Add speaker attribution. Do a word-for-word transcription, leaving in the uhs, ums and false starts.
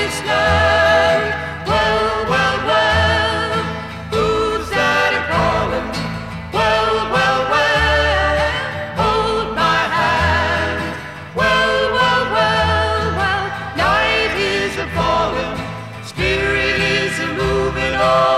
Speaker 1: wasteland. Well, well, well, who's that a calling? Well, well, well, hold my hand. Well, well, well, well, night is a falling, spirit is a moving on.